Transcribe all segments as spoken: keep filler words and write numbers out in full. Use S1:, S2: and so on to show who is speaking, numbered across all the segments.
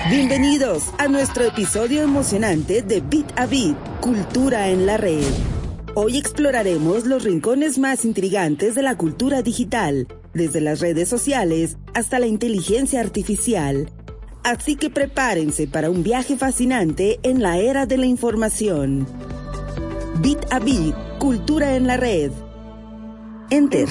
S1: Bienvenidos a nuestro episodio emocionante de Bit a Bit, Cultura en la Red. Hoy exploraremos los rincones más intrigantes de la cultura digital, desde las redes sociales hasta la inteligencia artificial. Así que prepárense para un viaje fascinante en la era de la información. Bit a Bit, Cultura en la Red. Enter.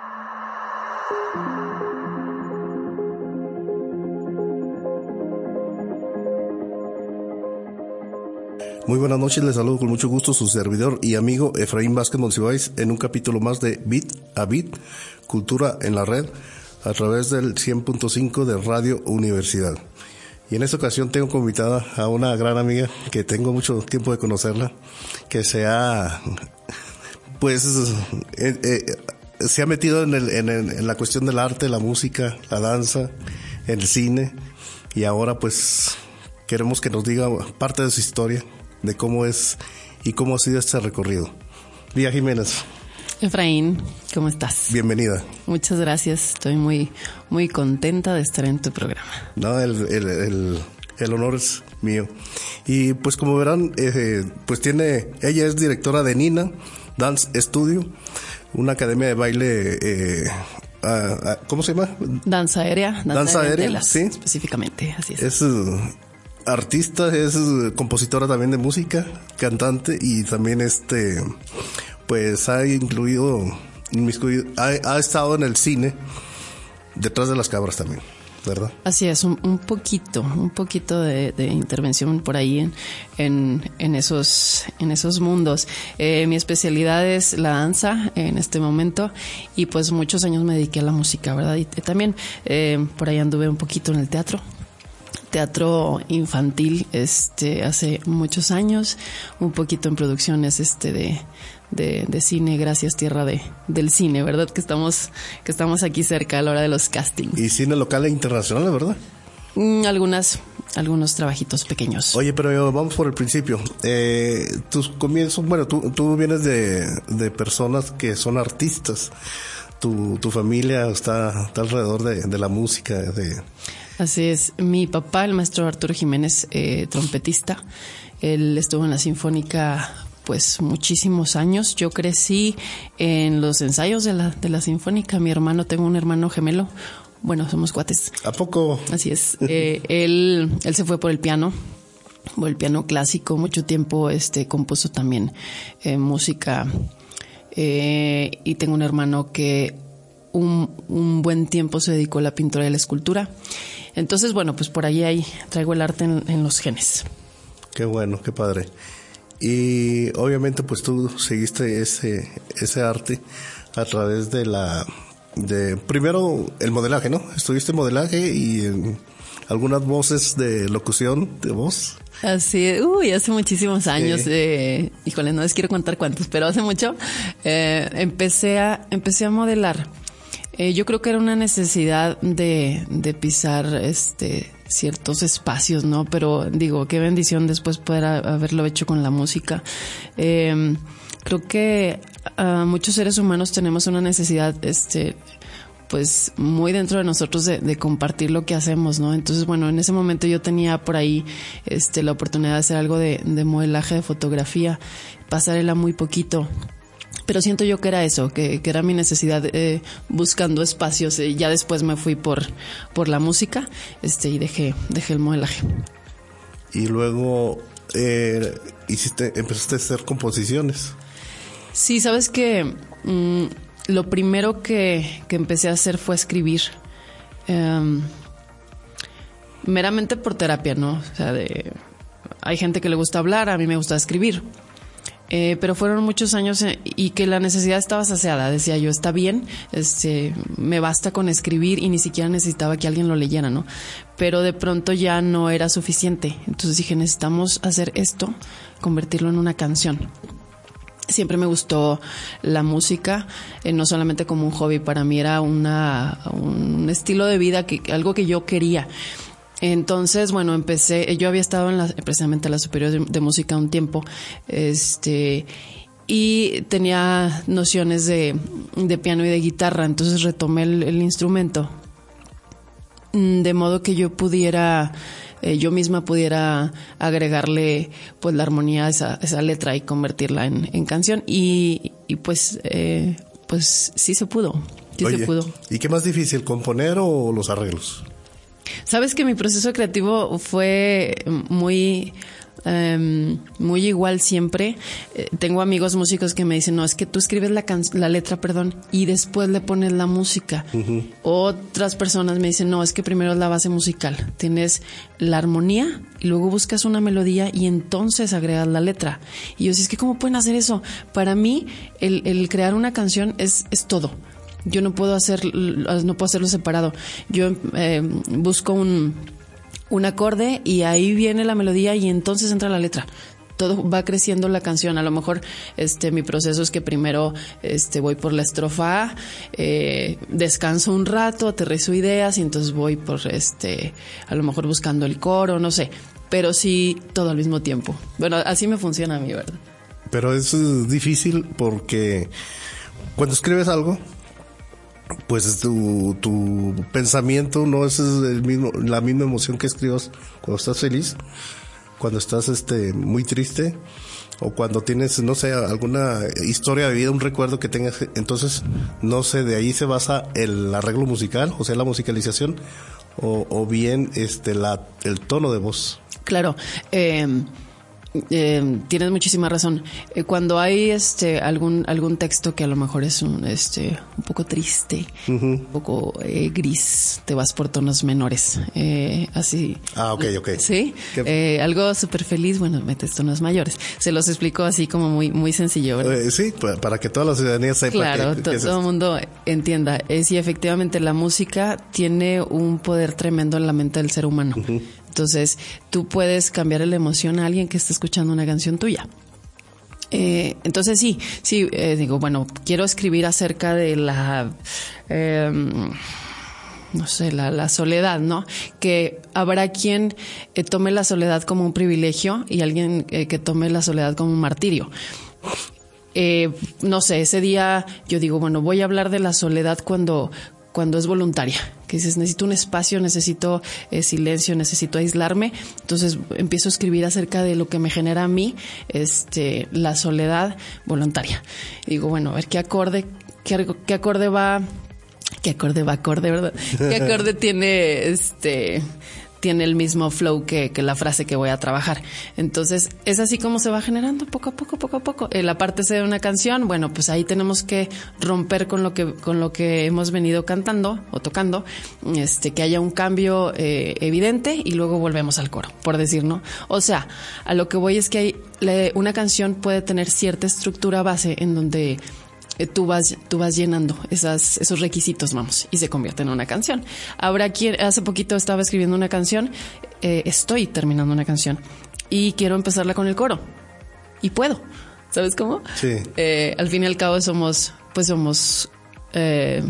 S2: Muy buenas noches, les saludo con mucho gusto su servidor y amigo Efraín Vázquez Monsiváis en un capítulo más de Bit a Bit, Cultura en la Red, a través del cien punto cinco de Radio Universidad. Y en esta ocasión tengo como invitada a una gran amiga que tengo mucho tiempo de conocerla, que se ha, pues, eh, eh, se ha metido en, el, en, el, en la cuestión del arte, la música, la danza, el cine, y ahora pues queremos que nos diga parte de su historia, de cómo es y cómo ha sido este recorrido. Lía Jiménez.
S3: Efraín, ¿cómo estás?
S2: Bienvenida.
S3: Muchas gracias, estoy muy muy contenta de estar en tu programa.
S2: No, el, el, el, el honor es mío. Y pues como verán, eh, pues tiene, ella es directora de Nina Dance Studio, una academia de baile, eh, uh, uh, ¿cómo se llama?
S3: Danza aérea. Danza,
S2: danza aérea,
S3: aérea
S2: sí.
S3: Específicamente, así es.
S2: Es uh, artista, es uh, compositora también de música, cantante y también este... pues ha incluido, inmiscuido, ha, ha estado en el cine, detrás de las cámaras también, ¿verdad?
S3: Así es, un, un poquito, un poquito de, de intervención por ahí en, en, en esos, en esos mundos. Eh, mi especialidad es la danza en este momento y pues muchos años me dediqué a la música, ¿verdad? Y también eh, por ahí anduve un poquito en el teatro. Teatro infantil, este, hace muchos años, un poquito en producciones, este, de, de, de cine, gracias tierra de, del cine, ¿verdad? Que estamos, que estamos aquí cerca a la hora de los castings.
S2: Y cine local e internacional, ¿verdad?
S3: Mm, algunas, algunos trabajitos pequeños.
S2: Oye, pero vamos por el principio. Eh, tus comienzos, bueno, tú, tú vienes de, de personas que son artistas. Tu, tu familia está, está alrededor de, de la música, de...
S3: Así es. Mi papá, el maestro Arturo Jiménez, eh, trompetista, él estuvo en la Sinfónica pues muchísimos años. Yo crecí en los ensayos de la, de la Sinfónica. Mi hermano, tengo un hermano gemelo. Bueno, somos cuates.
S2: ¿A poco?
S3: Así es. Eh, él, él se fue por el piano, por el piano clásico. Mucho tiempo este compuso también eh, música. Eh, y tengo un hermano que un, un buen tiempo se dedicó a la pintura y a la escultura. Entonces, bueno, pues por ahí, ahí traigo el arte en, en los genes.
S2: Qué bueno, qué padre. Y obviamente pues tú seguiste ese ese arte a través de la de primero el modelaje, ¿no? Estuviste en modelaje y en algunas voces de locución de voz.
S3: Así, uy, hace muchísimos años, sí. eh, híjole, no les quiero contar cuántos, pero hace mucho eh, empecé a empecé a modelar. Eh, yo creo que era una necesidad de, de pisar este ciertos espacios, ¿no? Pero digo, qué bendición después poder haberlo hecho con la música. Eh, creo que uh, muchos seres humanos tenemos una necesidad, este, pues muy dentro de nosotros de, de compartir lo que hacemos, ¿no? Entonces, bueno, en ese momento yo tenía por ahí, este, la oportunidad de hacer algo de, de modelaje, de fotografía, pasarela muy poquito. Pero siento yo que era eso, que, que era mi necesidad eh, buscando espacios. Eh, ya después me fui por por la música, este y dejé dejé el modelaje.
S2: Y luego eh, hiciste, empezaste a hacer composiciones.
S3: Sí, sabes que mmm, lo primero que, que empecé a hacer fue escribir, um, meramente por terapia, ¿no? O sea, de, hay gente que le gusta hablar, a mí me gusta escribir. Eh, pero fueron muchos años y que la necesidad estaba saciada. Decía yo, está bien, este, me basta con escribir y ni siquiera necesitaba que alguien lo leyera, ¿no? Pero de pronto ya no era suficiente. Entonces dije, necesitamos hacer esto, convertirlo en una canción. Siempre me gustó la música, eh, no solamente como un hobby, para mí era una, un estilo de vida, que algo que yo quería. Entonces, bueno, empecé, yo había estado en la, precisamente en la Superior de, de Música un tiempo, este, y tenía nociones de, de piano y de guitarra, entonces retomé el, el instrumento, de modo que yo pudiera eh, yo misma pudiera agregarle pues la armonía a esa, esa letra y convertirla en, en canción. Y, y pues, eh, pues sí se pudo, sí
S2: Oye,
S3: se pudo.
S2: ¿y qué más difícil, componer o los arreglos?
S3: Sabes que mi proceso creativo fue muy... Um, muy igual siempre. Eh, tengo amigos músicos que me dicen, no, es que tú escribes la, can- la letra, perdón, y después le pones la música. Uh-huh. Otras personas me dicen, no, es que primero es la base musical. Tienes la armonía y luego buscas una melodía y entonces agregas la letra. Y yo, sí, es que ¿cómo pueden hacer eso? Para mí, el, el crear una canción es, es todo. Yo no puedo hacer, no puedo hacerlo separado. Yo eh, busco un... un acorde y ahí viene la melodía y entonces entra la letra. Todo va creciendo la canción. A lo mejor este mi proceso es que primero este voy por la estrofa A, eh, descanso un rato, aterrizo ideas y entonces voy por este a lo mejor buscando el coro, no sé, pero sí todo al mismo tiempo. Bueno, así me funciona a mí, ¿verdad?
S2: Pero es difícil porque cuando escribes algo, pues tu, tu pensamiento no es el mismo, la misma emoción que escribas cuando estás feliz, cuando estás este muy triste o cuando tienes, no sé, alguna historia de vida, un recuerdo que tengas. Entonces, no sé, de ahí se basa el arreglo musical, o sea, la musicalización, o, o bien este la el tono de voz.
S3: Claro, eh... Eh, tienes muchísima razón. Eh, cuando hay este algún algún texto que a lo mejor es un este un poco triste, uh-huh. un poco eh, gris, te vas por tonos menores, eh, así.
S2: Ah, okay, okay.
S3: Sí. Eh, algo súper feliz, bueno, metes tonos mayores. Se los explico así como muy muy sencillo, ¿verdad?
S2: Eh, sí, para que toda la ciudadanía sepa.
S3: Claro,
S2: que,
S3: to-
S2: que es
S3: todo el mundo entienda. Eh, sí, efectivamente, la música tiene un poder tremendo en la mente del ser humano. Uh-huh. Entonces, tú puedes cambiar la emoción a alguien que está escuchando una canción tuya. Eh, entonces, sí, sí, eh, digo, bueno, quiero escribir acerca de la, eh, no sé, la, la soledad, ¿no? Que habrá quien eh, tome la soledad como un privilegio y alguien eh, que tome la soledad como un martirio. Eh, no sé, ese día yo digo, bueno, voy a hablar de la soledad cuando... cuando es voluntaria, que dices, necesito un espacio, necesito eh, silencio, necesito aislarme. Entonces empiezo a escribir acerca de lo que me genera a mí este, la soledad voluntaria. Y digo, bueno, a ver qué acorde, qué, qué acorde va, qué acorde va acorde, ¿verdad? ¿Qué acorde tiene este... tiene el mismo flow que, que la frase que voy a trabajar. Entonces, es así como se va generando poco a poco, poco a poco. Eh, la parte C de una canción, bueno, pues ahí tenemos que romper con lo que, con lo que hemos venido cantando o tocando, este, que haya un cambio eh, evidente y luego volvemos al coro, por decir, ¿no? O sea, a lo que voy es que hay, le, una canción puede tener cierta estructura base en donde tú vas, tú vas llenando esas, esos requisitos, vamos, y se convierte en una canción. Ahora, quien, hace poquito estaba escribiendo una canción, eh, estoy terminando una canción y quiero empezarla con el coro. Y puedo, ¿sabes cómo?
S2: Sí.
S3: Eh, al fin y al cabo somos, pues somos, eh,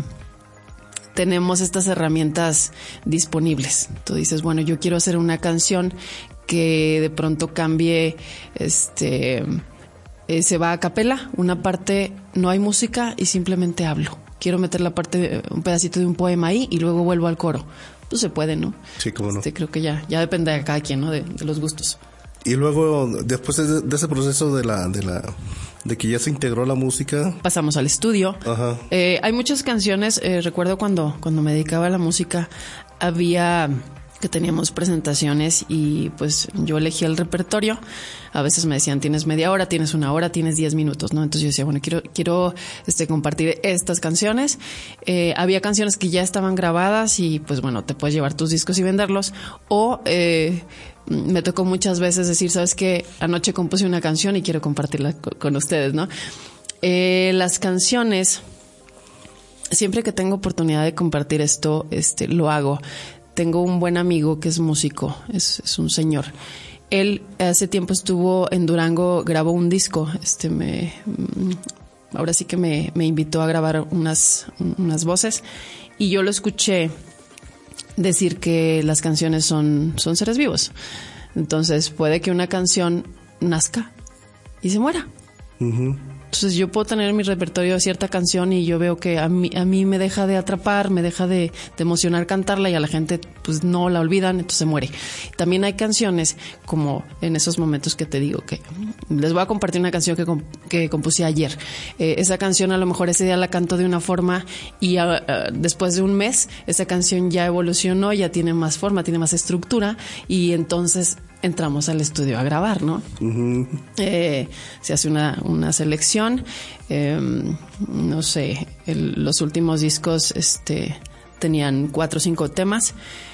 S3: tenemos estas herramientas disponibles. Tú dices, bueno, yo quiero hacer una canción que de pronto cambie, este... Eh, se va a capela, una parte no hay música y simplemente hablo. Quiero meter la parte, un pedacito de un poema ahí y luego vuelvo al coro. Pues se puede, ¿no?
S2: Sí, cómo no.
S3: Este, creo que ya, ya depende de cada quien, ¿no? De, de los gustos.
S2: Y luego, después de, de ese proceso de la, de la, de que ya se integró la música,
S3: pasamos al estudio.
S2: Ajá.
S3: Eh, hay muchas canciones. Eh, recuerdo cuando, cuando me dedicaba a la música, había que teníamos presentaciones y pues yo elegía el repertorio. A veces me decían, tienes media hora, tienes una hora, tienes diez minutos, ¿no? Entonces yo decía, bueno, quiero, quiero este, compartir estas canciones. Eh, había canciones que ya estaban grabadas y pues bueno, te puedes llevar tus discos y venderlos. O eh, me tocó muchas veces decir, ¿sabes qué? Anoche compuse una canción y quiero compartirla con, con ustedes, ¿no? Eh, las canciones, siempre que tengo oportunidad de compartir esto, este, lo hago. Tengo un buen amigo que es músico, es, es un señor. Él hace tiempo estuvo en Durango, grabó un disco. Este me, ahora sí que me, me invitó a grabar unas, unas voces y yo lo escuché decir que las canciones son, son seres vivos. Entonces puede que una canción nazca y se muera.
S2: Uh-huh.
S3: Entonces yo puedo tener en mi repertorio cierta canción y yo veo que a mí, a mí me deja de atrapar, me deja de, de emocionar cantarla y a la gente pues no la olvidan, entonces se muere. También hay canciones como en esos momentos que te digo que les voy a compartir una canción que, que compuse ayer. Eh, esa canción a lo mejor ese día la canto de una forma y a, a, después de un mes esa canción ya evolucionó, ya tiene más forma, tiene más estructura y entonces entramos al estudio a grabar, ¿no? Uh-huh. Eh, se hace una, una selección, eh, no sé, el, los últimos discos este, tenían cuatro o cinco temas,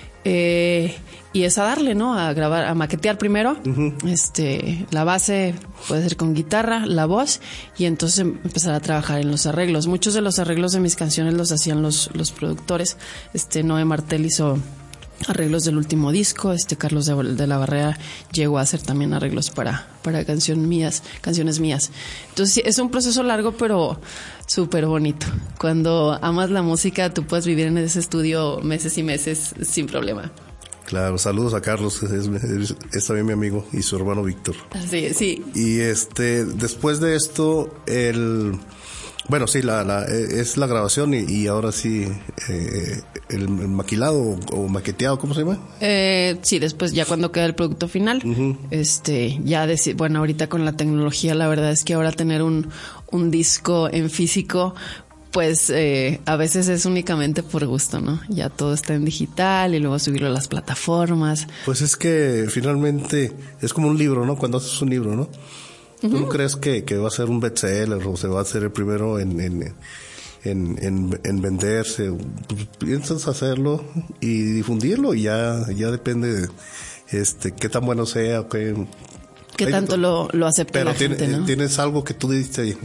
S3: eh, y es a darle, ¿no? A grabar, a maquetear primero, uh-huh. este, la base puede ser con guitarra, la voz, y entonces empezar a trabajar en los arreglos. Muchos de los arreglos de mis canciones los hacían los, los productores. Este, Noé Martel hizo arreglos del último disco, este Carlos de, de la Barrera llegó a hacer también arreglos para, para canción mías, canciones mías. Entonces es un proceso largo pero súper bonito. Cuando amas la música tú puedes vivir en ese estudio meses y meses sin problema.
S2: Claro, saludos a Carlos, es, es, es también mi amigo y su hermano Víctor.
S3: Sí, sí.
S2: Y este, después de esto, el... Bueno, sí, la, la, es la grabación y, y ahora sí, eh, el, el maquilado o, o maqueteado, ¿cómo se llama?
S3: Eh, sí, después ya cuando queda el producto final, uh-huh. este, ya decir, bueno, ahorita con la tecnología, la verdad es que ahora tener un, un disco en físico, pues eh, a veces es únicamente por gusto, ¿no? Ya todo está en digital y luego subirlo a las plataformas.
S2: Pues es que finalmente es como un libro, ¿no? Cuando haces un libro, ¿no? ¿Tú no crees que, que va a ser un bestseller o se va a hacer el primero en, en, en, en, en venderse? Pues piensas hacerlo y difundirlo y ya, ya depende de este, qué tan bueno sea o qué...
S3: Qué tanto lo, lo acepta la
S2: tiene,
S3: gente, ¿no?
S2: Tienes algo que tú diste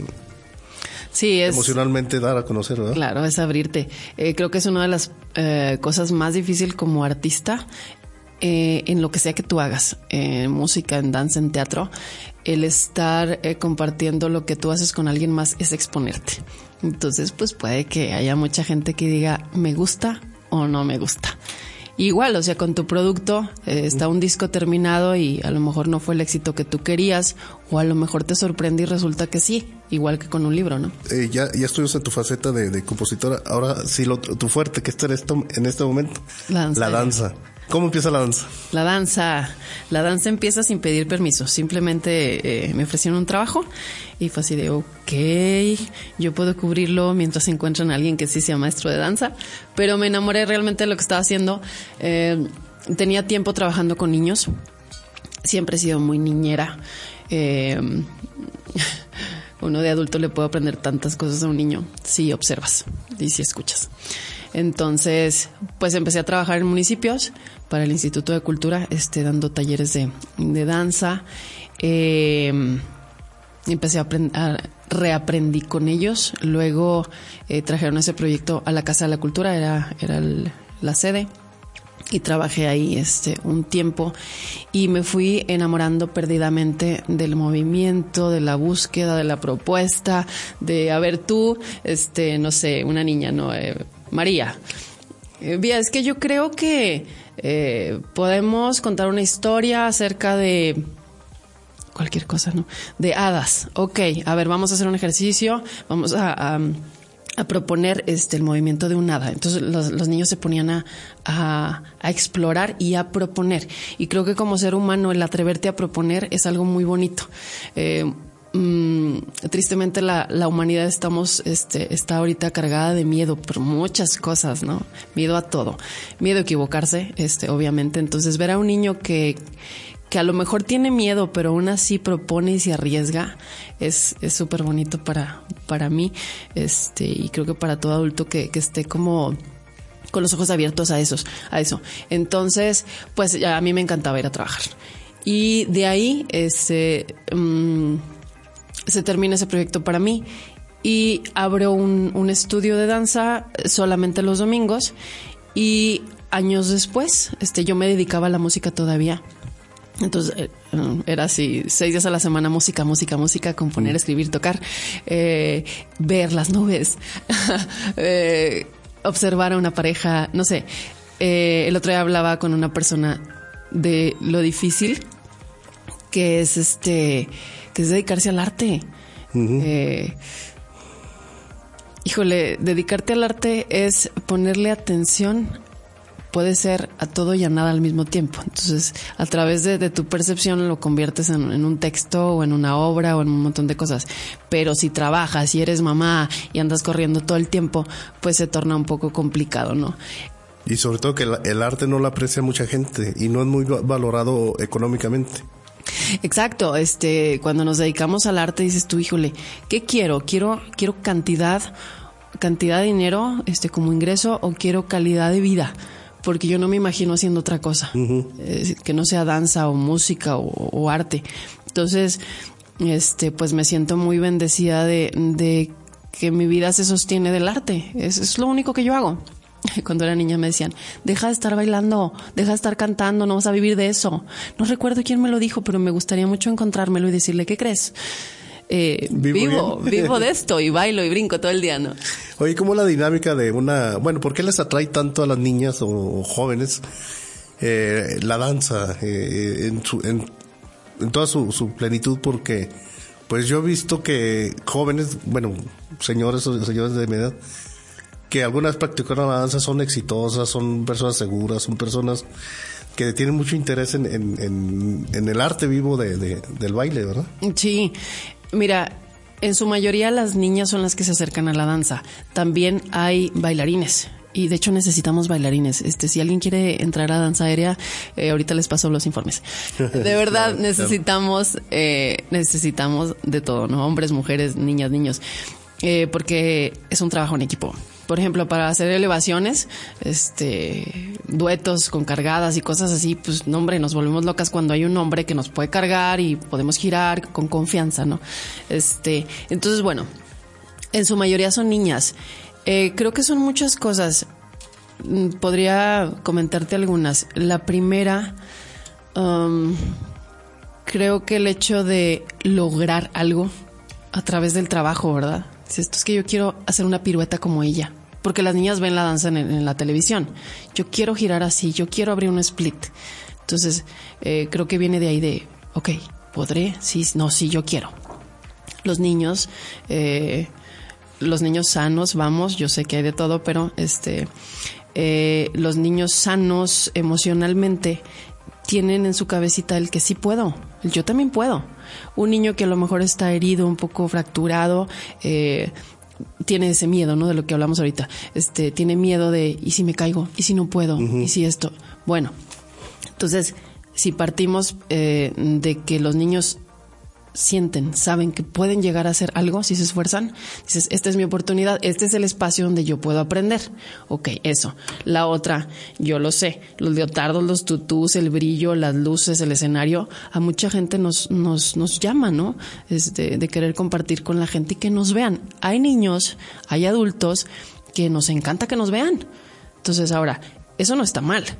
S3: sí, es,
S2: emocionalmente dar a conocer, ¿verdad?
S3: Claro, es abrirte. Eh, creo que es una de las eh, cosas más difíciles como artista. Eh, en lo que sea que tú hagas, en música, en danza, en teatro, el estar eh, compartiendo lo que tú haces con alguien más es exponerte. Entonces, pues puede que haya mucha gente que diga me gusta o no me gusta. Igual, o sea, con tu producto eh, está un disco terminado y a lo mejor no fue el éxito que tú querías o a lo mejor te sorprende y resulta que sí, igual que con un libro, ¿no?
S2: Eh, ya, ya estuviste en tu faceta de, de compositora. Ahora sí, lo, tu fuerte que está en, esto, en este momento, la danza. La danza. ¿Cómo empieza la danza?
S3: La danza, la danza empieza sin pedir permiso. Simplemente eh, me ofrecieron un trabajo y fue así de, ok, yo puedo cubrirlo mientras encuentran a alguien que sí sea maestro de danza. Pero me enamoré realmente de lo que estaba haciendo. Eh, tenía tiempo trabajando con niños. Siempre he sido muy niñera. Eh, uno de adulto le puede aprender tantas cosas a un niño si observas y si escuchas. Entonces, pues empecé a trabajar en municipios para el Instituto de Cultura, este, dando talleres de, de danza. Eh, empecé a, aprend- a reaprendí con ellos. Luego eh, trajeron ese proyecto a la Casa de la Cultura, era, era el, la sede. Y trabajé ahí este un tiempo y me fui enamorando perdidamente del movimiento, de la búsqueda, de la propuesta, de a ver tú, este, no sé, una niña, no, eh, María. Eh, bien, es que yo creo que eh, podemos contar una historia acerca de cualquier cosa, ¿no? De hadas. Ok, a ver, vamos a hacer un ejercicio, vamos a, a a proponer este el movimiento de un hada. Entonces los, los niños se ponían a, a, a explorar y a proponer. Y creo que como ser humano el atreverte a proponer es algo muy bonito. Eh, mm, tristemente la, la humanidad estamos este está ahorita cargada de miedo por muchas cosas, ¿no? Miedo a todo. Miedo a equivocarse, este obviamente. Entonces ver a un niño que que a lo mejor tiene miedo, pero aún así propone y se arriesga, es es súper bonito para, para mí, este, y creo que para todo adulto que, que esté como con los ojos abiertos a esos, a eso. Entonces, pues ya a mí me encantaba ir a trabajar. Y de ahí, este, um, se termina ese proyecto para mí y abro un, un estudio de danza solamente los domingos y años después, este, yo me dedicaba a la música todavía. Entonces era así, seis días a la semana, música, música, música, componer, escribir, tocar, eh, ver las nubes, eh, observar a una pareja, no sé. Eh, el otro día hablaba con una persona de lo difícil que es este, que es dedicarse al arte. Uh-huh. Eh, híjole, dedicarte al arte es ponerle atención, puede ser a todo y a nada al mismo tiempo. Entonces, a través de, de tu percepción lo conviertes en, en un texto o en una obra o en un montón de cosas. Pero si trabajas y eres mamá y andas corriendo todo el tiempo, pues se torna un poco complicado, ¿no?
S2: Y sobre todo que el, el arte no lo aprecia mucha gente y no es muy valorado económicamente.
S3: Exacto, este, cuando nos dedicamos al arte dices tú, híjole, ¿qué quiero? Quiero, quiero cantidad, cantidad de dinero, este, como ingreso, o quiero calidad de vida. Porque yo no me imagino haciendo otra cosa, uh-huh. eh, que no sea danza o música o, o arte. Entonces, este, pues me siento muy bendecida de, de que mi vida se sostiene del arte. Es, es lo único que yo hago. Cuando era niña me decían, deja de estar bailando, deja de estar cantando, no vas a vivir de eso. No recuerdo quién me lo dijo, pero me gustaría mucho encontrármelo y decirle, ¿qué crees? Eh, vivo, vivo, vivo de esto y bailo y brinco todo el día, ¿no?
S2: Oye, ¿cómo la dinámica de una, bueno, ¿por qué les atrae tanto a las niñas o, o jóvenes eh, la danza eh, en, su, en, en toda su, su plenitud? Porque, pues yo he visto que jóvenes, bueno, señores o señores de mi edad, que algunas practicaron la danza son exitosas, son personas seguras, son personas que tienen mucho interés en, en, en, en el arte vivo de, de, del baile, ¿verdad?
S3: Sí. Mira, en su mayoría las niñas son las que se acercan a la danza. También hay bailarines. Y de hecho necesitamos bailarines. Este, si alguien quiere entrar a danza aérea, eh, ahorita les paso los informes. De verdad, claro, necesitamos, claro. eh, necesitamos de todo, ¿no? Hombres, mujeres, niñas, niños. Eh, porque es un trabajo en equipo. Por ejemplo, para hacer elevaciones, este, duetos con cargadas y cosas así, pues, no, hombre, nos volvemos locas cuando hay un hombre que nos puede cargar y podemos girar con confianza, ¿no? Este, entonces, bueno, en su mayoría son niñas. Eh, creo que son muchas cosas. Podría comentarte algunas. La primera, um, creo que el hecho de lograr algo a través del trabajo, ¿verdad? Esto es que yo quiero hacer una pirueta como ella, porque las niñas ven la danza en, en la televisión. Yo quiero girar así, yo quiero abrir un split. Entonces, eh, creo que viene de ahí de, ok, ¿podré? Sí, no, sí, yo quiero. Los niños, eh, los niños sanos, vamos, yo sé que hay de todo, pero este, eh, los niños sanos emocionalmente tienen en su cabecita el que sí puedo, el yo también puedo. Un niño que a lo mejor está herido, un poco fracturado, eh, tiene ese miedo, ¿no? De lo que hablamos ahorita. Este, tiene miedo de, ¿y si me caigo? ¿Y si no puedo? Uh-huh. ¿Y si esto? Bueno, entonces, si partimos eh, de que los niños sienten, saben que pueden llegar a hacer algo si se esfuerzan, dices, esta es mi oportunidad, este es el espacio donde yo puedo aprender. Ok, eso. La otra, yo lo sé, los leotardos, los tutús, el brillo, las luces, el escenario, a mucha gente nos, nos, nos llama, ¿no? Es de, de querer compartir con la gente y que nos vean. Hay niños, hay adultos que nos encanta que nos vean. Entonces, ahora, eso no está mal.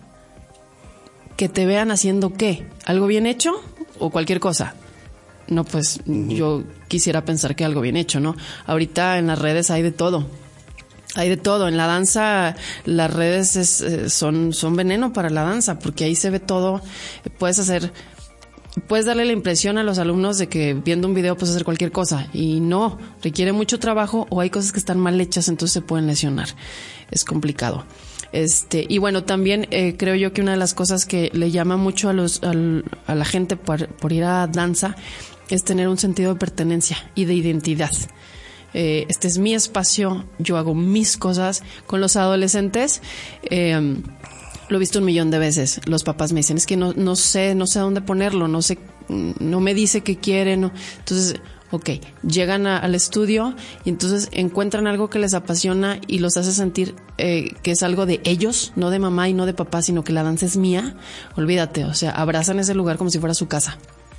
S3: Que te vean haciendo ¿qué? ¿Algo bien hecho o cualquier cosa? No, pues uh-huh. Yo quisiera pensar que algo bien hecho, ¿no? Ahorita en las redes hay de todo. Hay de todo. En la danza, las redes es, eh, son, son veneno para la danza, porque ahí se ve todo. Puedes hacer, puedes darle la impresión a los alumnos de que viendo un video puedes hacer cualquier cosa. Y no, requiere mucho trabajo o hay cosas que están mal hechas, entonces se pueden lesionar. Es complicado. Este, y bueno, también eh, creo yo que una de las cosas que le llama mucho a los, al, a la gente por, por ir a danza es tener un sentido de pertenencia y de identidad. Eh, este es mi espacio, yo hago mis cosas. Con los adolescentes, eh, lo he visto un millón de veces. Los papás me dicen, es que no, no sé, no sé dónde ponerlo, no sé, no me dice qué quiere, no. Entonces, ok, llegan a, al estudio y entonces encuentran algo que les apasiona y los hace sentir eh, que es algo de ellos, no de mamá y no de papá, sino que la danza es mía. Olvídate, o sea, abrazan ese lugar como si fuera su casa.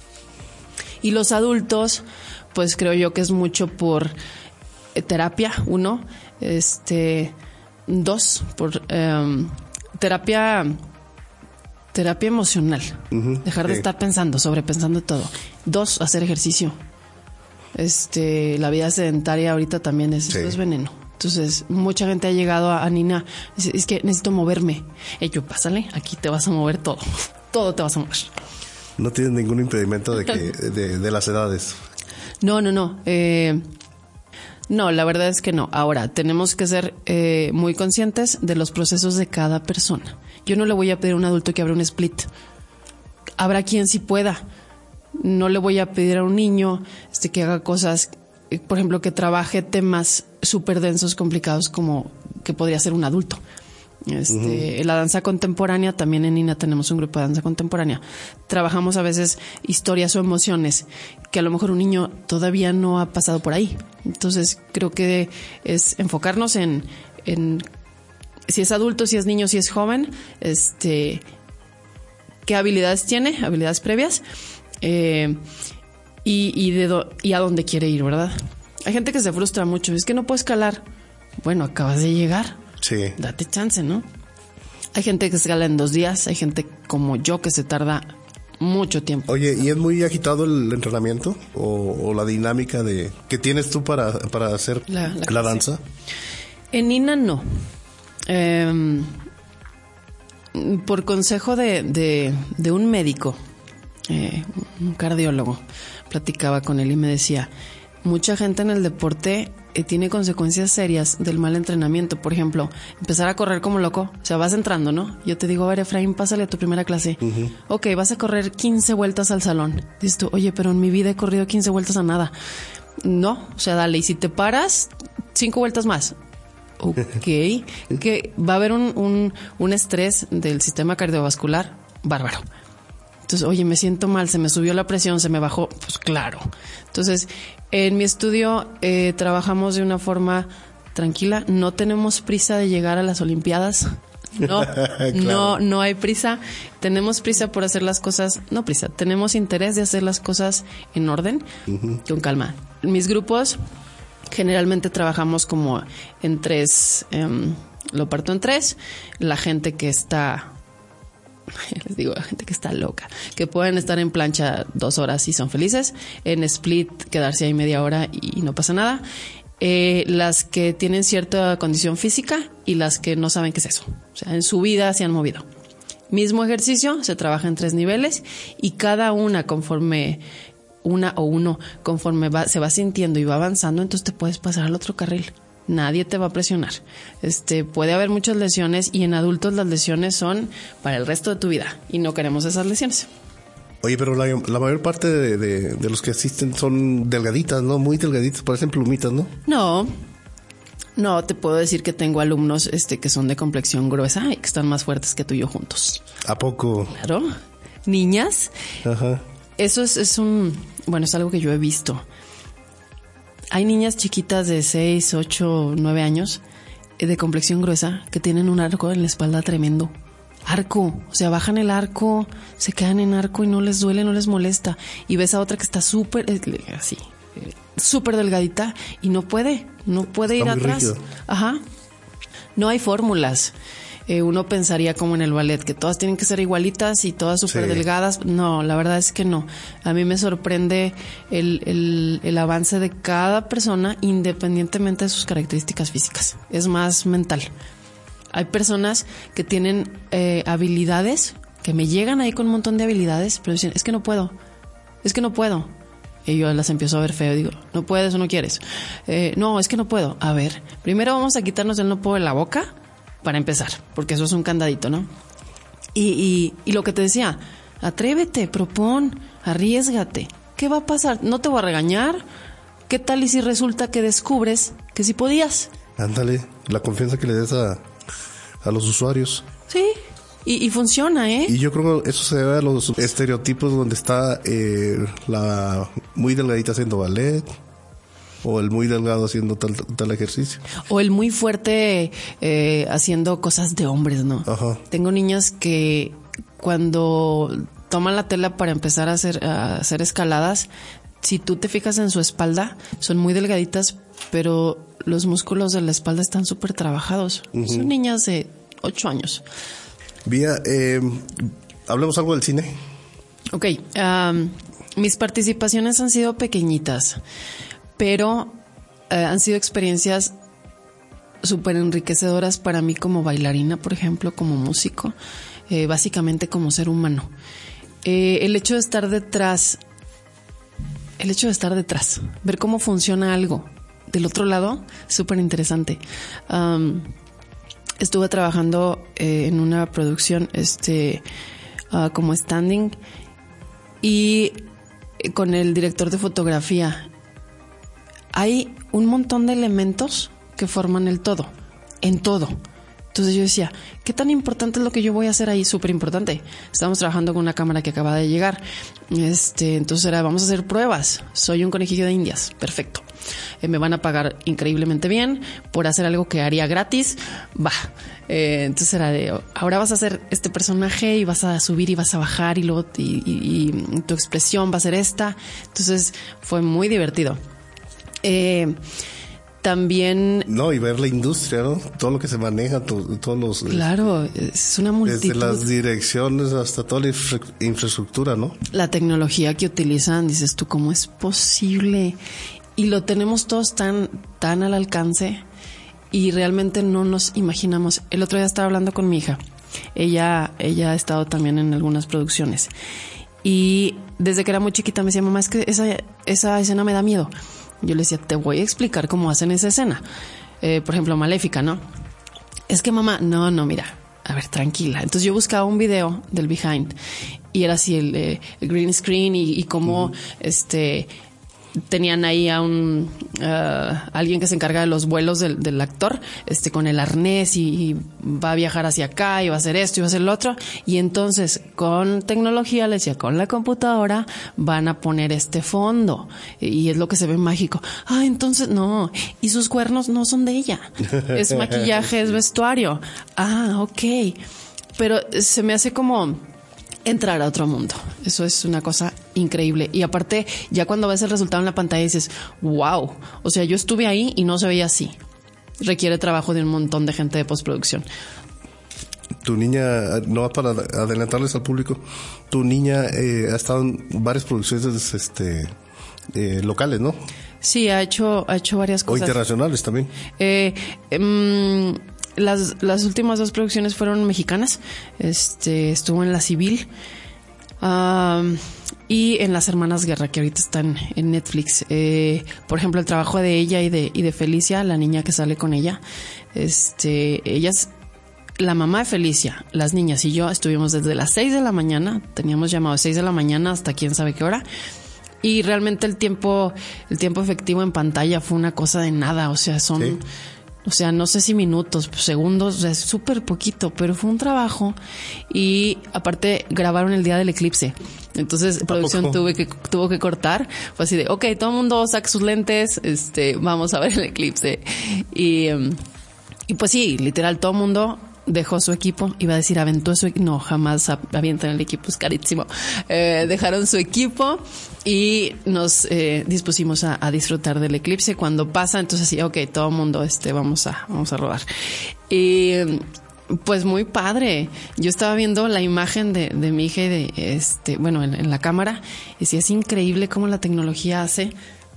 S3: Y los adultos, pues creo yo que es mucho por eh, terapia, uno, este, dos, por eh, terapia, terapia emocional, uh-huh. Dejar de sí. estar pensando, sobrepensando todo. Dos, hacer ejercicio. Este, la vida sedentaria ahorita también es, sí. es veneno. Entonces, mucha gente ha llegado a, a Nina, es, es que necesito moverme. Y yo, pásale, aquí te vas a mover todo, todo te vas a mover.
S2: No tienes ningún impedimento de que de, de las edades.
S3: No, no, no. Eh, no, la verdad es que no. Ahora, tenemos que ser eh, muy conscientes de los procesos de cada persona. Yo no le voy a pedir a un adulto que abra un split. Habrá quien sí pueda. No le voy a pedir a un niño este, que haga cosas, por ejemplo, que trabaje temas súper densos, complicados, como que podría ser un adulto. Este, uh-huh. La danza contemporánea, también en Nina tenemos un grupo de danza contemporánea. Trabajamos a veces historias o emociones que a lo mejor un niño todavía no ha pasado por ahí. Entonces creo que es enfocarnos en, en si es adulto, si es niño, si es joven, este, qué habilidades tiene, habilidades previas, eh, y, y, de do, y a dónde quiere ir, ¿verdad? Hay gente que se frustra mucho, es que no puedo escalar. Bueno, acabas de llegar.
S2: Sí.
S3: Date chance, ¿no? Hay gente que escala en dos días, hay gente como yo que se tarda mucho tiempo.
S2: Oye, ¿y es muy agitado el entrenamiento o, o la dinámica de que tienes tú para, para hacer la, la, la danza?
S3: En Nina no. Eh, por consejo de, de, de un médico, eh, un cardiólogo, platicaba con él y me decía, mucha gente en el deporte eh, tiene consecuencias serias del mal entrenamiento. Por ejemplo, empezar a correr como loco. O sea, vas entrando, ¿no? Yo te digo, a ver, Efraín, pásale a tu primera clase. Uh-huh. Ok, vas a correr quince vueltas al salón. Dices tú, oye, pero en mi vida he corrido quince vueltas a nada. No, o sea, dale. Y si te paras, cinco vueltas más. Ok, que va a haber un, un, un estrés del sistema cardiovascular bárbaro. Entonces, oye, me siento mal, se me subió la presión, se me bajó. Pues claro. Entonces, en mi estudio eh, trabajamos de una forma tranquila. No tenemos prisa de llegar a las Olimpiadas. No, claro. no, no hay prisa. Tenemos prisa por hacer las cosas. No prisa, tenemos interés de hacer las cosas en orden, uh-huh. con calma. Mis grupos generalmente trabajamos como en tres. Eh, lo parto en tres. La gente que está... les digo, la gente que está loca, que pueden estar en plancha dos horas y son felices, en split quedarse ahí media hora y no pasa nada, eh, las que tienen cierta condición física y las que no saben qué es eso, o sea, en su vida se han movido. Mismo ejercicio, se trabaja en tres niveles y cada una conforme una o uno conforme va, se va sintiendo y va avanzando, entonces te puedes pasar al otro carril. Nadie te va a presionar. Este, puede haber muchas lesiones y en adultos las lesiones son para el resto de tu vida y no queremos esas lesiones.
S2: Oye, pero la, la mayor parte de, de, de los que asisten son delgaditas, ¿no? Muy delgaditas, parecen plumitas, ¿no?
S3: No, no, te puedo decir que tengo alumnos este, que son de complexión gruesa y que están más fuertes que tú y yo juntos.
S2: ¿A poco?
S3: Claro. Niñas.
S2: Ajá.
S3: Eso es, es un, bueno, es algo que yo he visto. Hay niñas chiquitas de seis, ocho, nueve años de complexión gruesa que tienen un arco en la espalda tremendo. Arco, o sea, bajan el arco, se quedan en arco y no les duele, no les molesta. Y ves a otra que está súper, así, súper delgadita y no puede, no puede ir atrás. Rígido. Ajá. No hay fórmulas. Eh, uno pensaría como en el ballet, que todas tienen que ser igualitas y todas súper sí. delgadas. No, la verdad es que no. A mí me sorprende el, el, el avance de cada persona independientemente de sus características físicas. Es más mental. Hay personas que tienen eh, habilidades, que me llegan ahí con un montón de habilidades, pero dicen, es que no puedo, es que no puedo. Y yo las empiezo a ver feo, digo, no puedes o no quieres. Eh, no, es que no puedo. A ver, primero vamos a quitarnos el no puedo de la boca, para empezar, porque eso es un candadito, ¿no? Y, y, y lo que te decía, atrévete, propón, arriésgate. ¿Qué va a pasar? No te voy a regañar. ¿Qué tal y si resulta que descubres que sí podías?
S2: Ándale, la confianza que le des a, a los usuarios.
S3: Sí, y, y funciona, ¿eh?
S2: Y yo creo que eso se debe a los estereotipos donde está eh, la muy delgadita haciendo ballet, o el muy delgado haciendo tal, tal ejercicio. O
S3: el muy fuerte eh, haciendo cosas de hombres, ¿no?
S2: Ajá.
S3: Tengo niñas que cuando toman la tela para empezar a hacer, a hacer escaladas, si tú te fijas en su espalda, son muy delgaditas, pero los músculos de la espalda están súper trabajados. Uh-huh. Son niñas de ocho años.
S2: Vía, eh, hablemos algo del cine.
S3: Ok. Um, mis participaciones han sido pequeñitas, pero eh, han sido experiencias súper enriquecedoras para mí como bailarina, por ejemplo, como músico, eh, básicamente como ser humano. Eh, el hecho de estar detrás el hecho de estar detrás, ver cómo funciona algo del otro lado, súper interesante. Um, estuve trabajando eh, en una producción este uh, como standing y con el director de fotografía. Hay un montón de elementos que forman el todo, en todo. Entonces yo decía, ¿qué tan importante es lo que yo voy a hacer ahí? Súper importante. Estamos trabajando con una cámara que acaba de llegar. Este, entonces era, vamos a hacer pruebas. Soy un conejillo de indias. Perfecto. Eh, me van a pagar increíblemente bien por hacer algo que haría gratis. Va. Eh, entonces era de, ahora vas a hacer este personaje y vas a subir y vas a bajar y luego y, y, y tu expresión va a ser esta. Entonces fue muy divertido. Eh, También...
S2: No, y ver la industria, ¿no? Todo lo que se maneja, to, todos los...
S3: Claro, es una multitud.
S2: Desde las direcciones hasta toda la infra, infraestructura, ¿no?
S3: La tecnología que utilizan, dices tú, ¿cómo es posible? Y lo tenemos todos tan, tan al alcance y realmente no nos imaginamos. El otro día estaba hablando con mi hija. Ella, ella ha estado también en algunas producciones. Y desde que era muy chiquita me decía, mamá, es que esa, esa escena me da miedo. Yo le decía, te voy a explicar cómo hacen esa escena. Eh, por ejemplo, Maléfica, ¿no? Es que mamá, no, no, mira, a ver, tranquila. Entonces yo buscaba un video del behind y era así el, eh, el green screen y, y cómo uh-huh. este tenían ahí a un uh, alguien que se encarga de los vuelos del, del actor, este con el arnés y, y va a viajar hacia acá y va a hacer esto y va a hacer lo otro. Y entonces con tecnología, le decía, con la computadora van a poner este fondo y es lo que se ve mágico. Ah, entonces no. Y sus cuernos no son de ella. Es maquillaje, es vestuario. Ah, ok. Pero se me hace como entrar a otro mundo. Eso es una cosa increíble. Y aparte, ya cuando ves el resultado en la pantalla dices, wow, o sea, yo estuve ahí y no se veía así. Requiere trabajo de un montón de gente de postproducción.
S2: Tu niña, no para adelantarles al público, tu niña eh, ha estado en varias producciones este, eh, locales, ¿no?
S3: Sí, ha hecho, ha hecho varias cosas.
S2: O internacionales también.
S3: Eh, eh, Las, las últimas dos producciones fueron mexicanas. Este, estuvo en La Civil um, y en Las Hermanas Guerra, que ahorita están en Netflix. Eh, por ejemplo, el trabajo de ella y de, y de Felicia, la niña que sale con ella. Este, ellas, la mamá de Felicia, las niñas y yo estuvimos desde las seis de la mañana. Teníamos llamado seis de la mañana hasta quién sabe qué hora. Y realmente el tiempo, el tiempo efectivo en pantalla fue una cosa de nada. O sea, son... ¿Sí? O sea, no sé si minutos, segundos, o sea, es súper poquito, pero fue un trabajo. Y aparte grabaron el día del eclipse. Entonces, producción tuve que, tuvo que cortar. Fue así de, ok, todo el mundo saca sus lentes, este, vamos a ver el eclipse. Y, y pues sí, literal, todo el mundo dejó su equipo. Iba a decir, aventó su equipo. No, jamás avientan el equipo, es carísimo. Eh, dejaron su equipo y nos eh, dispusimos a, a disfrutar del eclipse. Cuando pasa, entonces sí, ok, todo el mundo, este, vamos a, vamos a rodar. Y pues muy padre. Yo estaba viendo la imagen de, de mi hija y de, este, bueno, en, en la cámara, y sí, es increíble cómo la tecnología hace,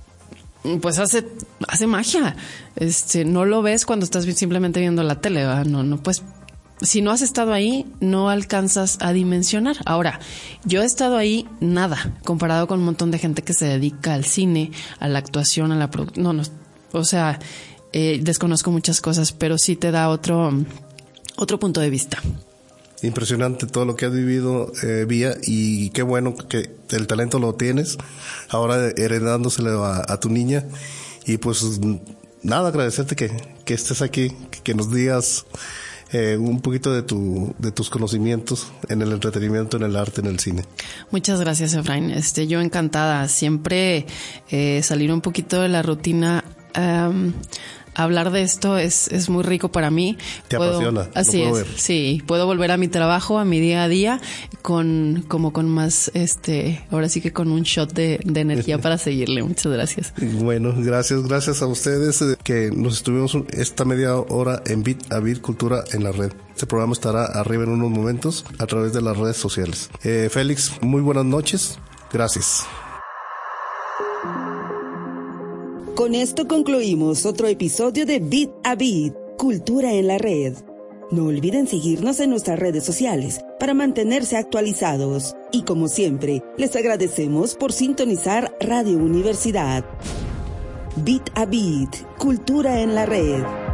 S3: pues hace, hace magia. Este, no lo ves cuando estás simplemente viendo la tele, ¿verdad? No, no, pues, si no has estado ahí, no alcanzas a dimensionar. Ahora, yo he estado ahí nada, comparado con un montón de gente que se dedica al cine, a la actuación, a la producción. No, no, o sea, eh, desconozco muchas cosas, pero sí te da otro, otro punto de vista.
S2: Impresionante todo lo que has vivido, eh, Vía, y qué bueno que el talento lo tienes, ahora heredándoselo a, a tu niña. Y pues nada, agradecerte que, que estés aquí, que, que nos digas eh, un poquito de tu de tus conocimientos en el entretenimiento, en el arte, en el cine. Muchas gracias, Efraín. Este, yo encantada. Siempre eh, salir un poquito de la rutina. Um, Hablar de esto es, es muy rico para mí. Te puedo, apasiona. Así es. Ver. Sí, puedo volver a mi trabajo, a mi día a día, con, como con más, este, ahora sí que con un shot de, de energía para seguirle. Muchas gracias. Bueno, gracias, gracias a ustedes que nos estuvimos esta media hora en Bit a Bit Cultura en la Red. Este programa estará arriba en unos momentos a través de las redes sociales. Eh, Félix, muy buenas noches. Gracias. Con esto concluimos otro episodio de Bit a Bit, Cultura en la Red.
S1: No olviden seguirnos en nuestras redes sociales para mantenerse actualizados. Y como siempre, les agradecemos por sintonizar Radio Universidad. Bit a Bit, cultura en la red.